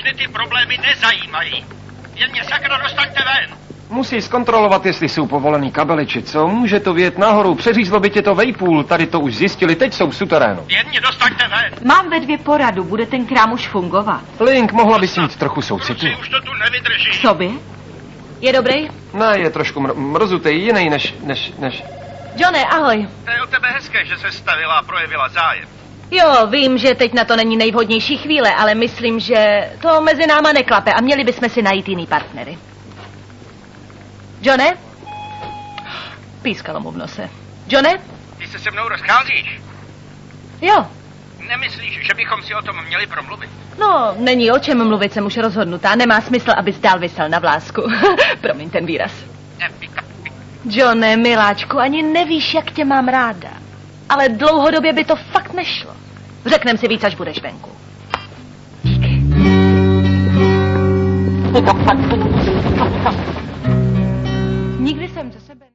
všechny ty problémy nezajímají. Jen mě sakra dostaňte ven. Musí zkontrolovat, jestli jsou povolený kabely, či co. Může to vjet nahoru, přeřízlo by tě to vejpůl, tady to už zjistili, teď jsou v suterénu. Jen mě dostaňte ven. Mám ve 2 poradu, bude ten krám už fungovat. Link, mohla bys mít trochu soucitu. Kluci už to tu nevydrží. K sobě? Je dobrý? Ne, je trošku mrzutej, jiný než... Johne, ahoj. To je od tebe hezké, že se stavila a projevila zájem. Jo, vím, že teď na to není nejvhodnější chvíle, ale myslím, že to mezi náma neklape a měli bychom si najít jiný partnery. Johne? Pískalo mu v nose. Johne? Ty se mnou rozcházíš? Jo. Nemyslíš, že bychom si o tom měli promluvit? No, není o čem mluvit, jsem už rozhodnutá. Nemá smysl, abys dál visel na vlásku. Promiň ten výraz. Johne, miláčku, ani nevíš, jak tě mám ráda. Ale dlouhodobě by to fakt nešlo. Řeknem si víc, až budeš venku. Nikdy jsem ze sebe...